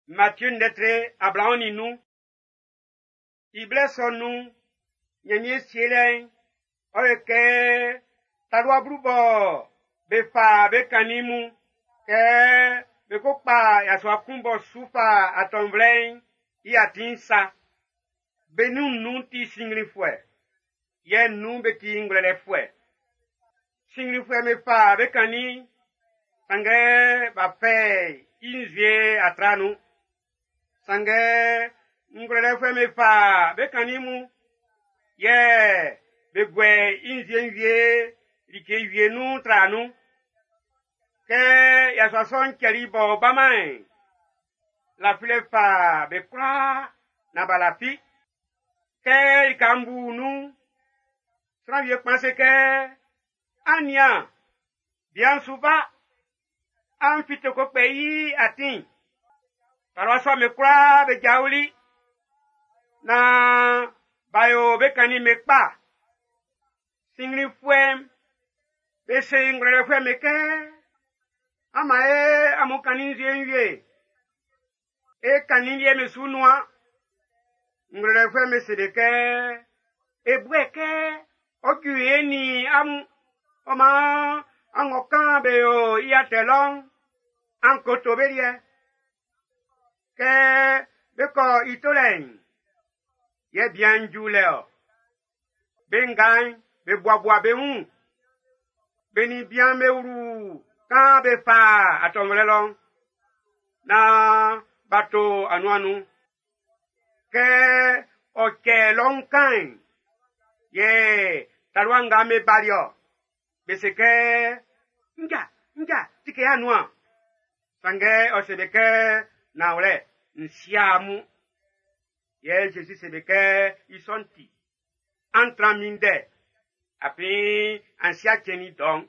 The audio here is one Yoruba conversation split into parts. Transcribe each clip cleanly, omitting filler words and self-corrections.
Mathieu ndetre Abraham nous. Il blesse nous. Nyenye sielen. Oyeke. Talwa brubo. Befa bekanimu. Ke. Bekokpa yaswa kumbo sufa atomvlen. Iatinsa. Benu nous ti singri fwe. Ye nous beti ingrele fwe. Singri fwe me fa bekani. Sange ba fe inzie atranu. Sange ngrele fwe me fa bekanimu. Ye begwe inzie like vie nu tranu. Ke yaswa son keri bo bamain. La file fa bekra na balafi. Ke ikambu nu. Sans vieux penser que Anya, bien souvent, en fit au pays atin. Paroisse me croit, be jaouli, na bayo bekani mekpa. Singli fwem, be singre fwem meke, amae amukanin zienye. E kaninye me sunwa, ngre fwem me sedeke, e bweke, Oguye ni oma angokan beyo iatelong ankotoberie ke beko itolen ye bien juleo bengan be bois be un beni bien meuru kan be fa atomrelong na bato anuanu ke oke long kan ye Talwanga me bario. Beseke. Nga, tike anwa. Sange osebeke na ole. Nsiamu. Ye Jésus sebeke isonti. Antraminde. Api ansia keni don.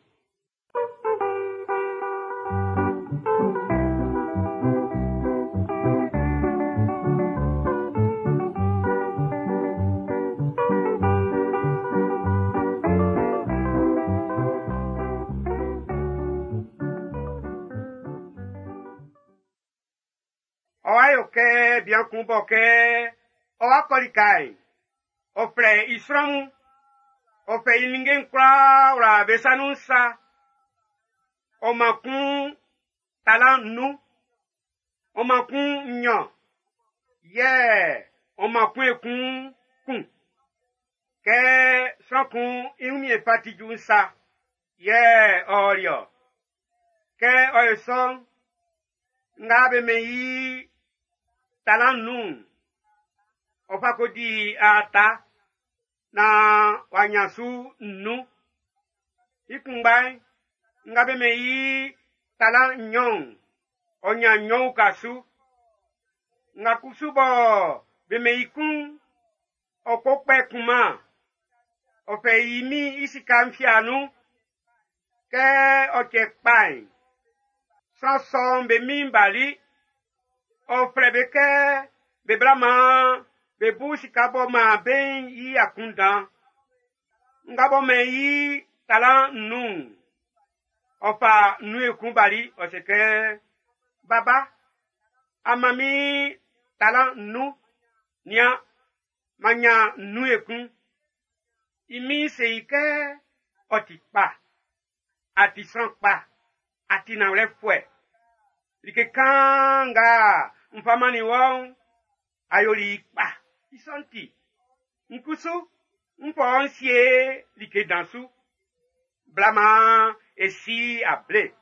Oke bien kumbo ke owa kolikai ofre isromu ofe ilingen kwa ora besanunsa omakun talanu omakun nyo ye omakun ekun kun ke sokun imi efatijunsa ye orio ke oyeson ngabe meyi talanu ofakodi ata na wanyasu nu ikungbai ngabe meyi tala nyon onya nyon kasu ngakusubo be meyikun okokpe kuma ofe yimi isikamfianu ke okekpai sanson be mimbali ofre beke be brama be bushi kabo ma ben yi akunda ngabo me yi tala nu ofa nu ekumbali oseke baba amami tala nu nia manya nu ekun imi seike otipa ati sanpa ati na refwe like kanga mfamani won ayoli pa isonti nkusu mponsie like dansu blama esi able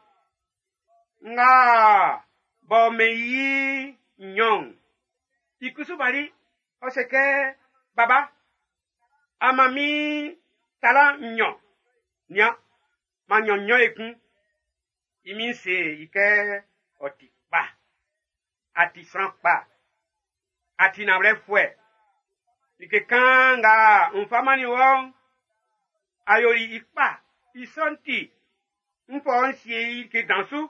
nga bo meyi nyon ikusu bali oseke baba amami tala nyon nya manyo ekun imi se ike oti pa ati san pa ati na refwe like kanga mfamani won ayori ipa isonti mponsie ike dansu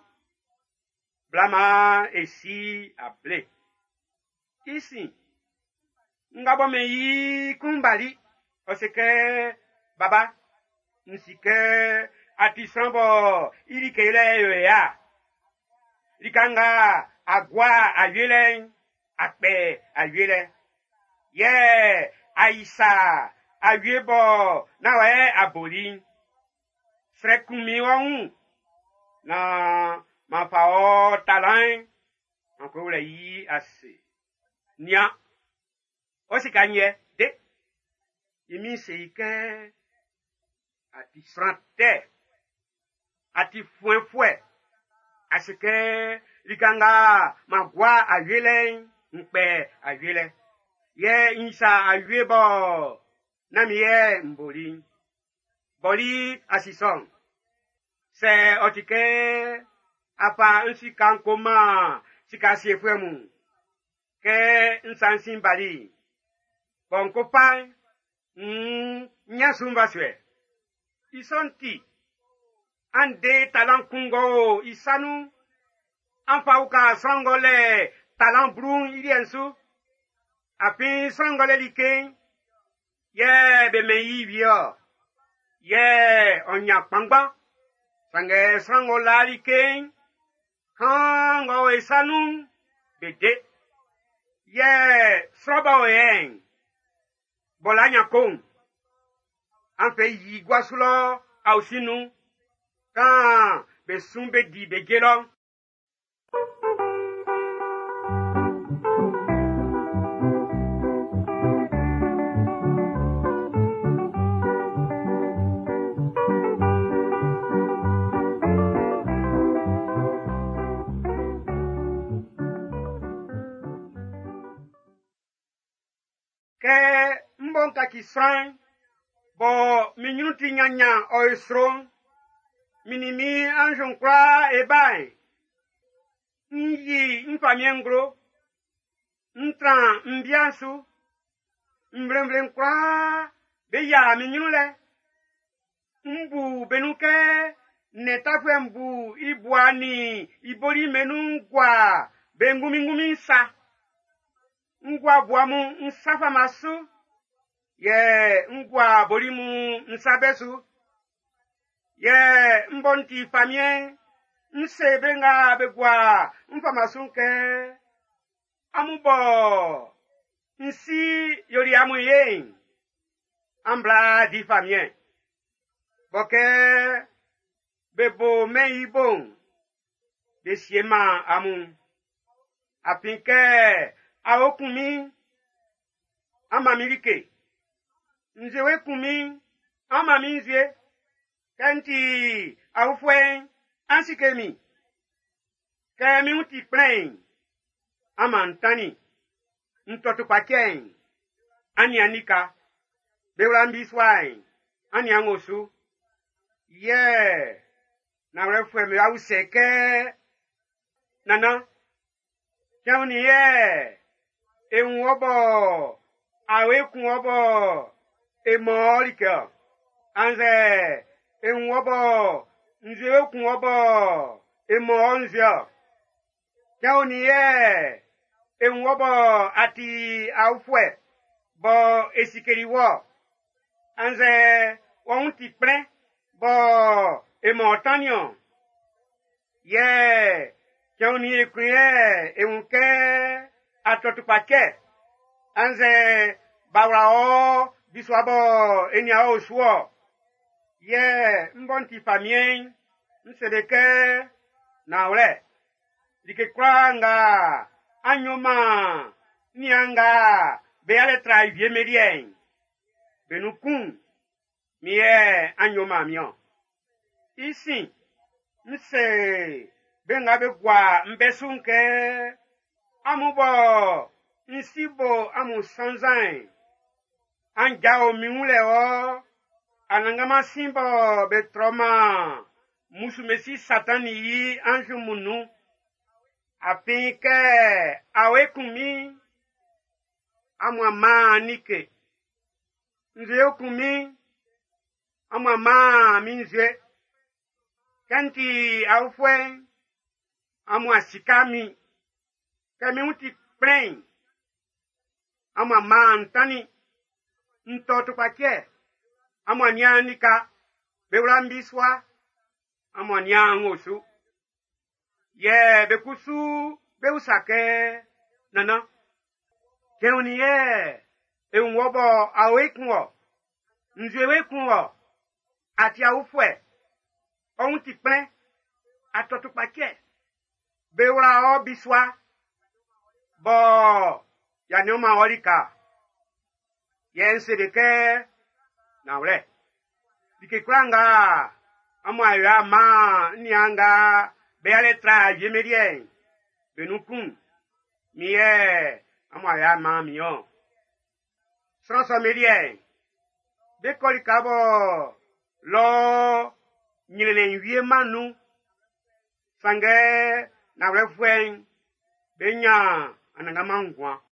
blama esi able isi ngabo meyi kumbali oseke baba nsike ati sambo irike ile ya likanga agwa ayele akpe ayele ye aisa ayebo na we aboli frekumi won na ma fao talent encore le yi assez nia osikanye de imi seike ati frante ati fue asike likanga magwa ayele mpe ayele ye insa ayebo na miye mboli boli asison se otike apa nsika nkoma sika siefwemu ke nsansin bali bonkopa nyasumba swe isonti ande talan kungo isanu anfauka songole talan brun iliensu api songole like ye be meyi vio ye onya pangba sange songola like hango isanu bede ye sroba oyen bolanya kon anfe yi gwasulo ausinu kan be sumbe di be gelo ke mbonka kisran bo minuti nyanya oisro minimi anjonkra ebai nyi mfamiengro ntra mbiansu mbrembrem kwa beya minyule mbu benuke netafwe mbu ibwani ibori menungwa bengumi sa ngwa buamu nsafa masu ye ngwa borimu nsabesu ye mbonti famie nsebenga begwa mfamasunke amubo nsi yori amuye ambla di famie boke bebo meibon de siema amu apinke aokumi amamilike nzewe kumi amaminzie kanti aufwe ansikemi kemi uti plain amantani ntotu paken ani anika bewlambi swai ani angosu ye na refwe me auseke nana Jawni ye enwobo awekun obo emolika anze enwobo nzewekun obo emonzia Jawni ye enwobo ati aufwe bo esikeriwo anze won ti pre bo emotanio ye Jawni ekrie eunke atotupake anze bawrao biswabo enya osuo ye mbonti famien nsebeke na ore dike kwanga anyoma nianga beale traivie merien benukun mie anyoma mio isi nse benga begwa mbesunke amubo nsibo amusanzan anjao miule o anangama simbo betroma musumesi satani yi anjumunu apinke awekumi amwama nike nze okumi amwama minze kanti aufwe amwa sikami kami uti plain amwa mantani ntoto pake amwa nyanika bewrambiswa amwa nyangosu ye bekusu be usake nana keuni e unwobo awekunwo nzuewekunwo ati awufwe ohun ti pin atotupache bewra o biswa bo ya ni o ma orika yen sedeke na wre dikikwanga ama ya ma nianga beale tra yemerien benukun miye ama ya ma miyo sansa merien de kolikabo lo nyilene wie manu sange na wre fuen benya ananga mangwa